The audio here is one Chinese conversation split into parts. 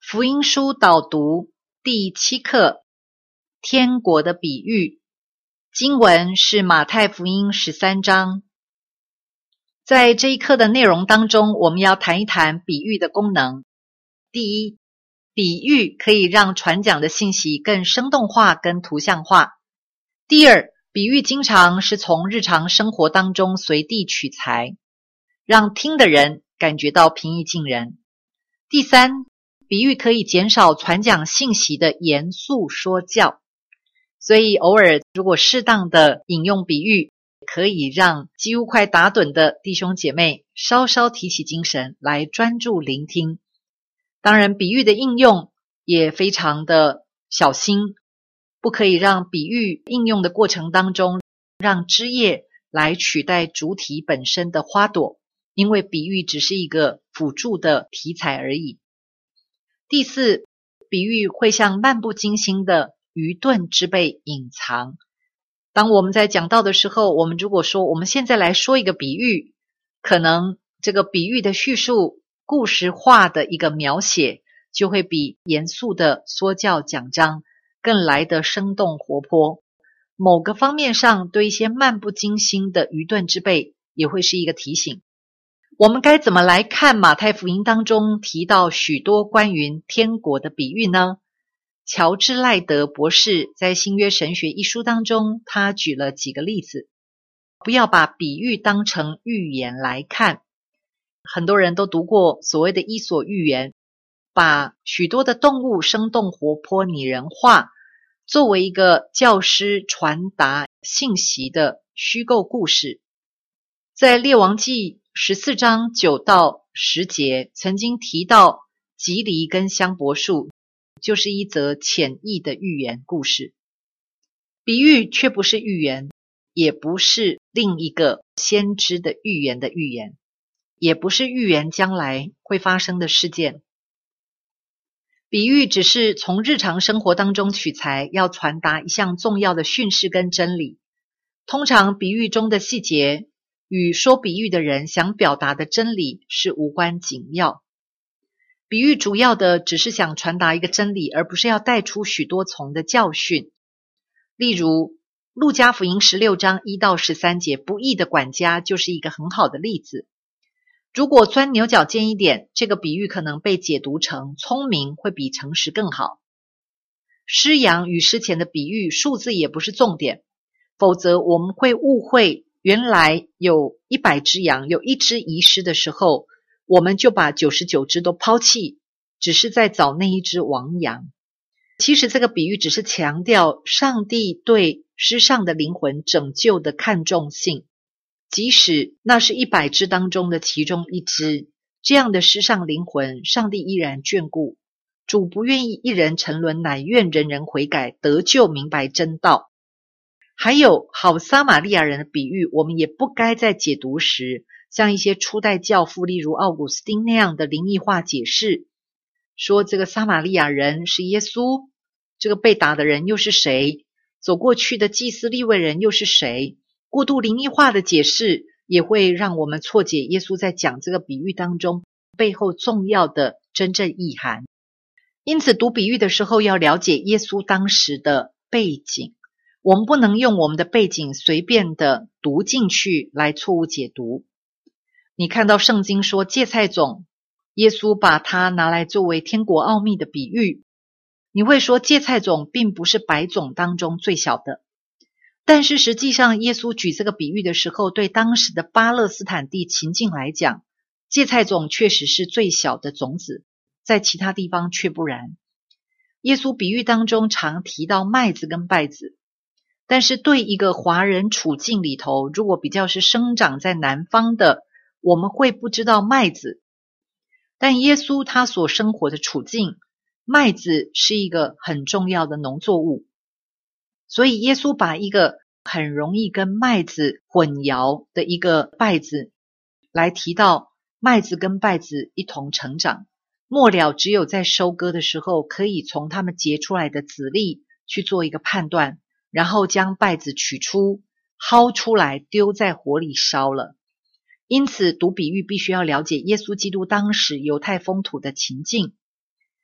福音书导读第7课，天国的比喻。经文是马太福音13章。在这一课的内容当中，我们要谈一谈比喻的功能。第一，比喻可以让传讲的信息更生动化、更图像化。第二，比喻经常是从日常生活当中随地取材，让听的人感觉到平易近人。第三，比喻可以减少传讲信息的严肃说教，所以偶尔如果适当的引用比喻，可以让几乎快打盹的弟兄姐妹稍稍提起精神来专注聆听。当然，比喻的应用也非常的小心，不可以让比喻应用的过程当中让枝叶来取代主体本身的花朵，因为比喻只是一个辅助的题材而已。第四，比喻会像漫不经心的愚钝之辈隐藏。当我们在讲道的时候，我们如果说我们现在来说一个比喻，可能这个比喻的叙述故事化的一个描写就会比严肃的说教讲章更来得生动活泼。某个方面上对一些漫不经心的愚钝之辈也会是一个提醒。我们该怎么来看马太福音当中提到许多关于天国的比喻呢？乔治赖德博士在新约神学一书当中，他举了几个例子。不要把比喻当成寓言来看。很多人都读过所谓的伊索寓言，把许多的动物生动活泼拟人化，作为一个教师传达信息的虚构故事。在列王纪14章9到10节曾经提到吉藜跟香柏树，就是一则潜意的寓言故事。比喻却不是寓言，也不是另一个先知的预言的预言，也不是预言将来会发生的事件。比喻只是从日常生活当中取材，要传达一项重要的训示跟真理。通常比喻中的细节与说比喻的人想表达的真理是无关紧要。比喻主要的只是想传达一个真理，而不是要带出许多重的教训。例如路加福音16章1到13节，不义的管家就是一个很好的例子。如果钻牛角尖一点，这个比喻可能被解读成聪明会比诚实更好。失羊与失钱的比喻，数字也不是重点，否则我们会误会原来有100只羊，有1只遗失的时候，我们就把99只都抛弃，只是在找那一只亡羊。其实这个比喻只是强调上帝对失丧的灵魂拯救的看重性，即使那是100只当中的其中1只，这样的失丧灵魂上帝依然眷顾。主不愿意一人沉沦，乃愿人人悔改得救，明白真道。还有好撒玛利亚人的比喻，我们也不该在解读时像一些初代教父例如奥古斯丁那样的灵异化解释，说这个撒玛利亚人是耶稣，这个被打的人又是谁，走过去的祭司利未人又是谁。过度灵异化的解释也会让我们错解耶稣在讲这个比喻当中背后重要的真正意涵。因此读比喻的时候要了解耶稣当时的背景，我们不能用我们的背景随便的读进去来错误解读。你看到圣经说芥菜种，耶稣把它拿来作为天国奥秘的比喻，你会说芥菜种并不是百种当中最小的，但是实际上耶稣举这个比喻的时候，对当时的巴勒斯坦地情境来讲，芥菜种确实是最小的种子，在其他地方却不然。耶稣比喻当中常提到麦子跟稗子，但是对一个华人处境里头，如果比较是生长在南方的，我们会不知道麦子。但耶稣他所生活的处境，麦子是一个很重要的农作物，所以耶稣把一个很容易跟麦子混淆的一个稗子来提到麦子跟稗子一同成长，末了只有在收割的时候可以从它们结出来的籽粒去做一个判断，然后将稗子取出薅出来丢在火里烧了。因此读比喻必须要了解耶稣基督当时犹太风土的情境。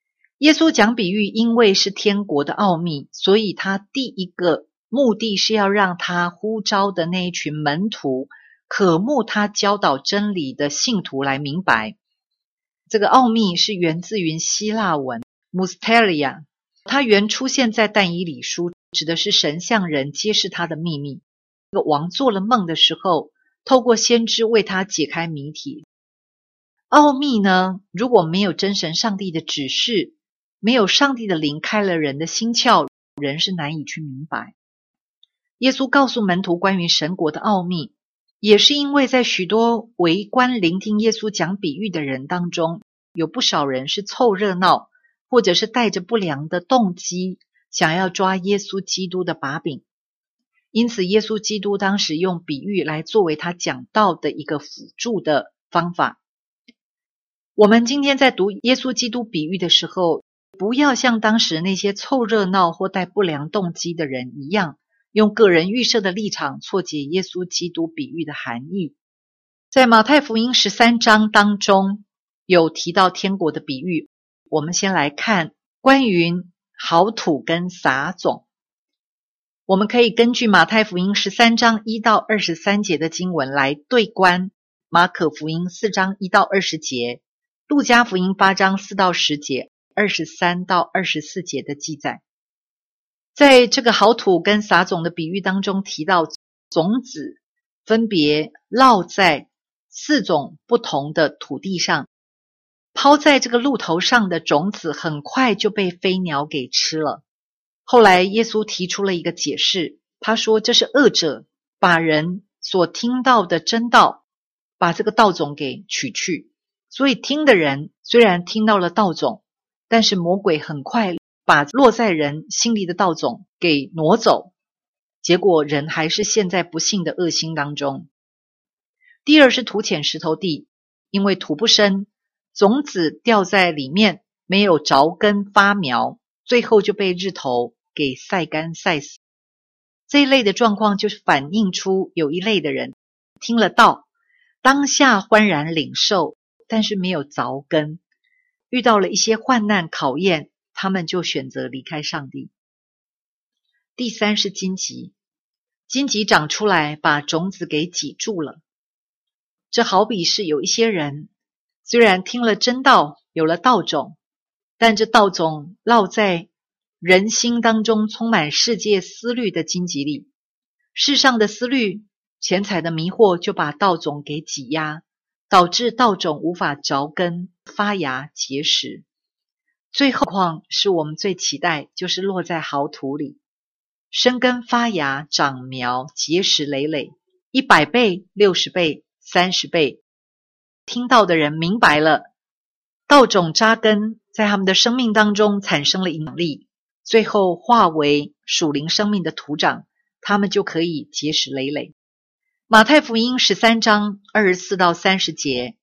耶稣讲比喻，因为是天国的奥秘，所以他第一个目的是要让他呼召的那一群门徒渴慕他教导真理的信徒来明白。这个奥秘是源自于希腊文 Mysteria， 它原出现在但以理书，指的是神向人揭示他的秘密。这个王做了梦的时候，透过先知为他解开谜题。奥秘呢，如果没有真神上帝的指示，没有上帝的灵开了人的心窍，人是难以去明白。耶稣告诉门徒关于神国的奥秘，也是因为在许多围观聆听耶稣讲比喻的人当中，有不少人是凑热闹，或者是带着不良的动机，想要抓耶稣基督的把柄。因此耶稣基督当时用比喻来作为他讲道的一个辅助的方法。我们今天在读耶稣基督比喻的时候，不要像当时那些凑热闹或带不良动机的人一样，用个人预设的立场错解耶稣基督比喻的含义。在马太福音13章当中有提到天国的比喻，我们先来看关于好土跟撒种。我们可以根据马太福音13章1到23节的经文来对观马可福音4章1到20节，路加福音8章4到10节，23到24节的记载。在这个好土跟撒种的比喻当中提到，种子分别落在4种不同的土地上，抛在这个路头上的种子很快就被飞鸟给吃了。后来耶稣提出了一个解释，他说这是恶者把人所听到的真道，把这个道种给取去，所以听的人虽然听到了道种，但是魔鬼很快把落在人心里的道种给挪走，结果人还是陷在不幸的恶心当中。第二是土浅石头地，因为土不深，种子掉在里面没有着根发苗，最后就被日头给晒干晒死。这一类的状况就是反映出有一类的人听了道，当下欢然领受，但是没有着根，遇到了一些患难考验，他们就选择离开上帝。第三是荆棘，荆棘长出来把种子给挤住了。这好比是有一些人虽然听了真道，有了道种，但这道种落在人心当中充满世界思虑的荆棘里，世上的思虑、钱财的迷惑就把道种给挤压，导致道种无法着根发芽结实。最后况是我们最期待，就是落在好土里，生根发芽长苗结实累累，100倍60倍30倍。听到的人明白了，道种扎根在他们的生命当中产生了影响力，最后化为属灵生命的土长，他们就可以结实累累。马太福音13章24到30节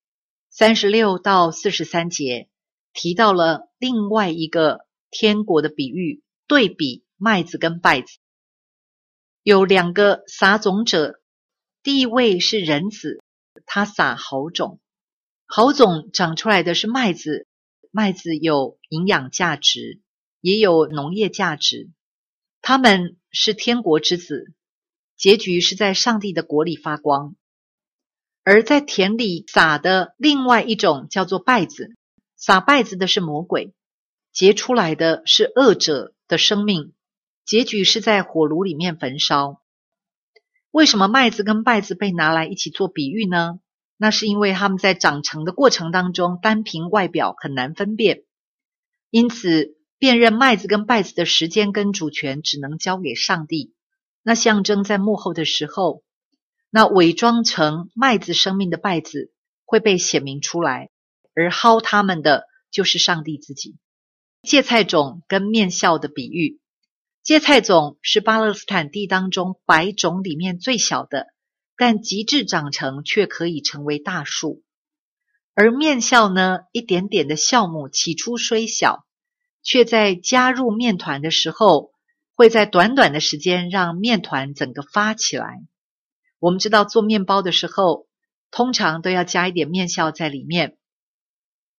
，36到43节提到了另外一个天国的比喻，对比麦子跟稗子。有2个撒种者，第一位是人子，他撒好种，好种长出来的是麦子，麦子有营养价值，也有农业价值，他们是天国之子，结局是在上帝的国里发光。而在田里撒的另外一种叫做稗子，撒稗子的是魔鬼，结出来的是恶者的生命，结局是在火炉里面焚烧。为什么麦子跟稗子被拿来一起做比喻呢？那是因为他们在长成的过程当中，单凭外表很难分辨，因此辨认麦子跟稗子的时间跟主权只能交给上帝。那象征在末后的时候，那伪装成麦子生命的稗子会被显明出来，而薅他们的就是上帝自己。芥菜种跟面酵的比喻，芥菜种是巴勒斯坦地当中百种里面最小的，但极致长成却可以成为大树。而面酵呢，一点点的酵母起初虽小，却在加入面团的时候，会在短短的时间让面团整个发起来。我们知道做面包的时候，通常都要加一点面酵在里面。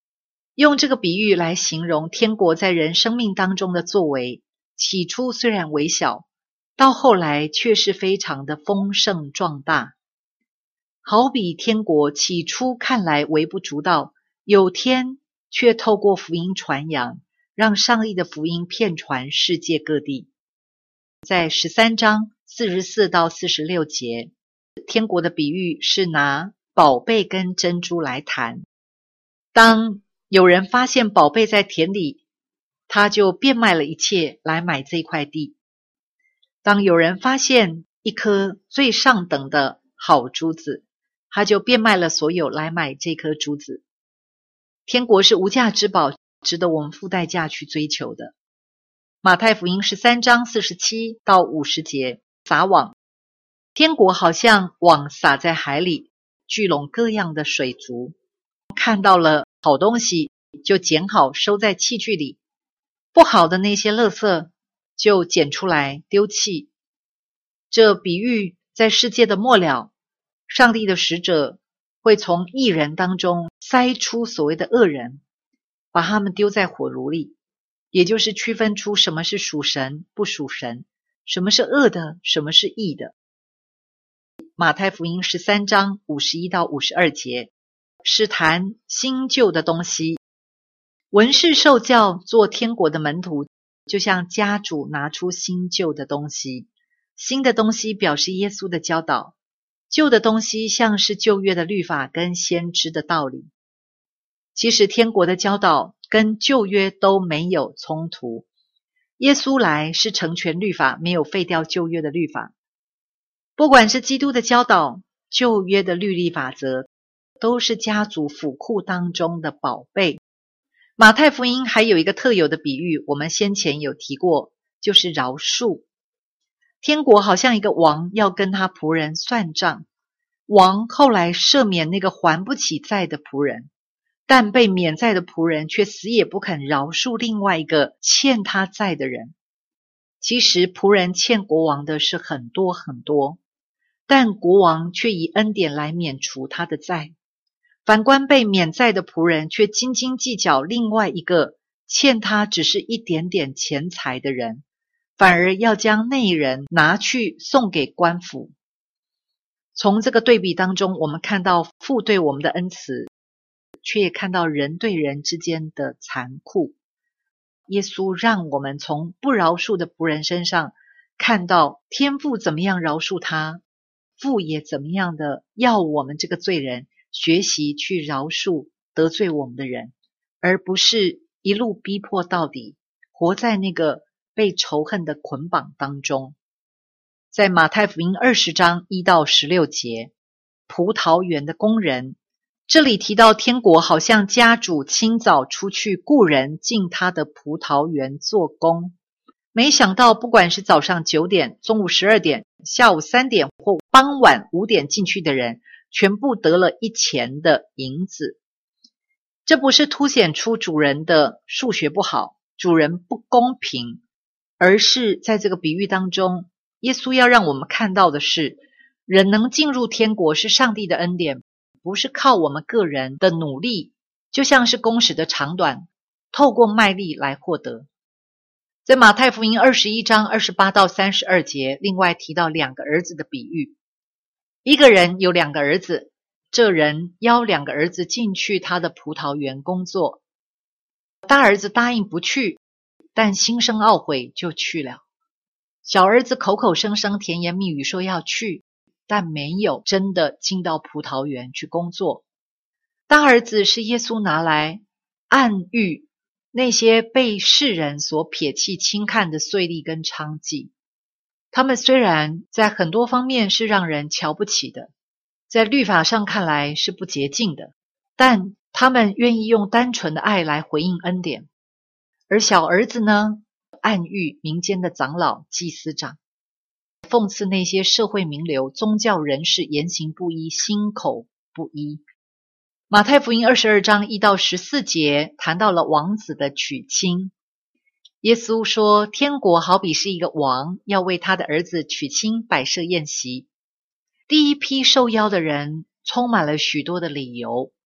用这个比喻来形容天国在人生命当中的作为，起初虽然微小，到后来却是非常的丰盛壮大。好比天国起初看来微不足道，有天却透过福音传扬，让上帝的福音遍传世界各地。在13章44到46节，天国的比喻是拿宝贝跟珍珠来谈。当有人发现宝贝在田里，他就变卖了一切来买这块地。当有人发现一颗最上等的好珠子，他就变卖了所有来买这颗珠子。天国是无价之宝，值得我们付代价去追求的。马太福音13章47到50节，撒网。天国好像网撒在海里，聚拢各样的水族，看到了好东西就捡好收在器具里，不好的那些垃圾就捡出来丢弃。这比喻在世界的末了，上帝的使者会从义人当中筛出所谓的恶人，把他们丢在火炉里，也就是区分出什么是属神不属神，什么是恶的，什么是义的。马太福音13章51到52节是谈新旧的东西。文士受教做天国的门徒，就像家主拿出新旧的东西。新的东西表示耶稣的教导，旧的东西像是旧约的律法跟先知的道理。其实天国的教导跟旧约都没有冲突，耶稣来是成全律法，没有废掉旧约的律法。不管是基督的教导，旧约的律例法则，都是家族府库当中的宝贝。马太福音还有一个特有的比喻，我们先前有提过，就是饶恕。天国好像一个王要跟他仆人算账，王后来赦免那个还不起债的仆人，但被免债的仆人却死也不肯饶恕另外一个欠他债的人。其实仆人欠国王的是很多很多，但国王却以恩典来免除他的债。反观被免债的仆人却斤斤计较另外一个欠他只是一点点钱财的人，反而要将那人拿去送给官府。从这个对比当中，我们看到父对我们的恩慈，却也看到人对人之间的残酷。耶稣让我们从不饶恕的仆人身上看到天父怎么样饶恕他，父也怎么样的要我们这个罪人学习去饶恕得罪我们的人，而不是一路逼迫到底，活在那个被仇恨的捆绑当中。在马太福音20章1到16节，葡萄园的工人，这里提到天国好像家主清早出去雇人进他的葡萄园做工，没想到不管是早上9点、中午12点、下午3点或傍晚5点进去的人，全部得了一钱的银子。这不是凸显出主人的数学不好，主人不公平，而是在这个比喻当中，耶稣要让我们看到的是，人能进入天国是上帝的恩典，不是靠我们个人的努力，就像是工时的长短，透过卖力来获得。在马太福音21章28到32节，另外提到2个儿子的比喻。一个人有2个儿子，这人邀2个儿子进去他的葡萄园工作。大儿子答应不去，但心生懊悔就去了。小儿子口口声声甜言蜜语说要去，但没有真的进到葡萄园去工作。大儿子是耶稣拿来暗喻那些被世人所撇弃轻看的税吏跟娼妓。他们虽然在很多方面是让人瞧不起的，在律法上看来是不洁净的，但他们愿意用单纯的爱来回应恩典。而小儿子呢，暗喻民间的长老、祭司长，讽刺那些社会名流、宗教人士言行不一、心口不一。马太福音22章1到14节谈到了王子的娶亲。耶稣说，天国好比是一个王要为他的儿子娶亲摆设宴席。第一批受邀的人充满了许多的理由，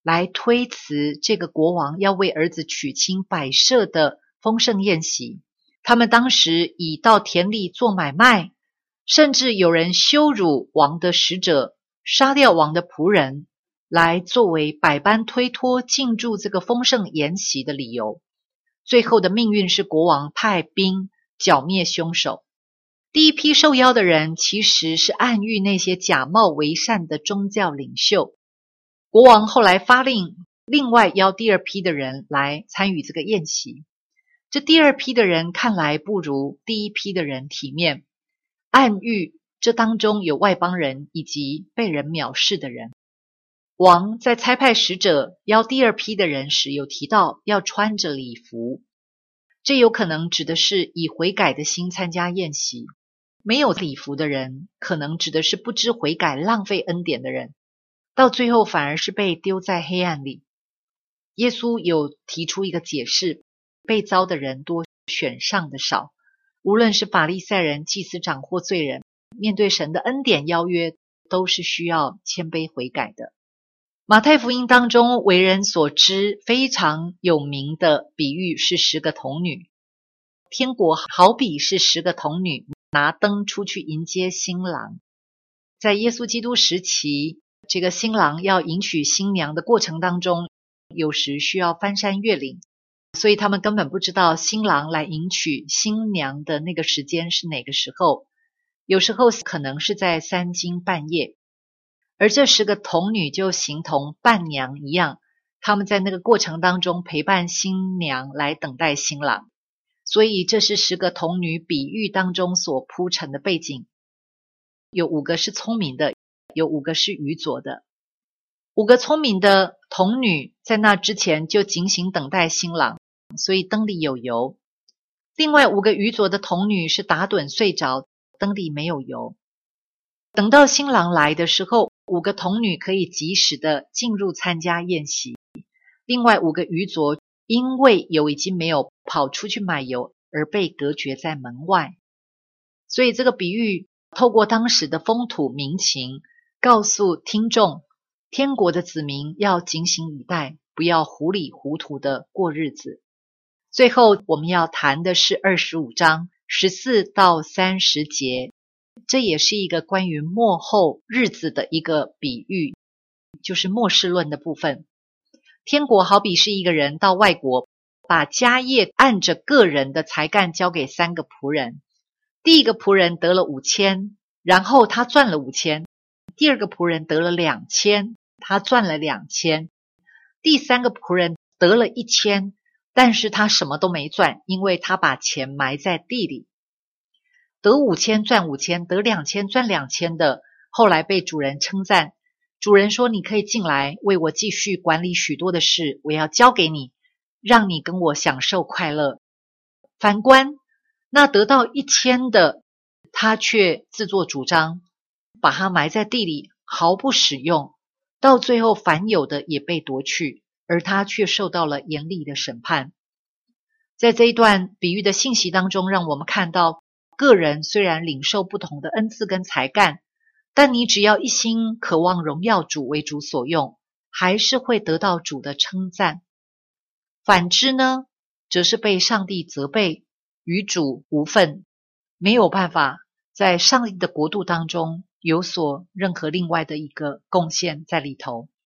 来推辞这个国王要为儿子娶亲摆设的丰盛宴席。他们当时以到田里做买卖，甚至有人羞辱王的使者，杀掉王的仆人，来作为百般推脱进驻这个丰盛筵席的理由。最后的命运是国王派兵剿灭凶手。第一批受邀的人其实是暗喻那些假冒为善的宗教领袖。国王后来发令，另外邀第二批的人来参与这个宴席。这第二批的人看来不如第一批的人体面，暗喻这当中有外邦人以及被人藐视的人。王在差派使者邀第二批的人时，有提到要穿着礼服，这有可能指的是以悔改的心参加宴席。没有礼服的人，可能指的是不知悔改、浪费恩典的人，到最后反而是被丢在黑暗里。耶稣有提出一个解释，被召的人多，选上的少。无论是法利赛人、祭司长或罪人，面对神的恩典邀约，都是需要谦卑悔改的。马太福音当中为人所知非常有名的比喻是10个童女。天国好比是10个童女拿灯出去迎接新郎。在耶稣基督时期，这个新郎要迎娶新娘的过程当中，有时需要翻山越岭，所以他们根本不知道新郎来迎娶新娘的那个时间是哪个时候，有时候可能是在3更半夜。而这10个童女就形同伴娘一样，他们在那个过程当中陪伴新娘来等待新郎。所以这是10个童女比喻当中所铺陈的背景。有5个是聪明的，有5个是愚拙的。5个聪明的童女在那之前就警醒等待新郎，所以灯里有油。另外5个愚拙的童女是打盹睡着，灯里没有油。等到新郎来的时候，5个童女可以及时的进入参加宴席。另外5个愚拙因为油已经没有，跑出去买油而被隔绝在门外。所以这个比喻透过当时的风土民情，告诉听众，天国的子民要警醒以待，不要糊里糊涂的过日子。最后我们要谈的是25章14到30节，这也是一个关于末后日子的一个比喻，就是末世论的部分。天国好比是一个人到外国，把家业按着个人的才干交给3个仆人。第一个仆人得了5000，然后他赚了5000。第二个仆人得了2000，他赚了2000。第3个仆人得了1000，但是他什么都没赚，因为他把钱埋在地里。得5000赚5000，得2000赚2000的，后来被主人称赞。主人说，你可以进来为我继续管理许多的事，我要交给你，让你跟我享受快乐。反观那得到1000的，他却自作主张，把它埋在地里，毫不使用，到最后凡有的也被夺去，而他却受到了严厉的审判。在这一段比喻的信息当中，让我们看到个人虽然领受不同的恩赐跟才干，但你只要一心渴望荣耀主，为主所用，还是会得到主的称赞。反之呢，则是被上帝责备，与主无分，没有办法在上帝的国度当中有所任何另外的一个贡献在里头。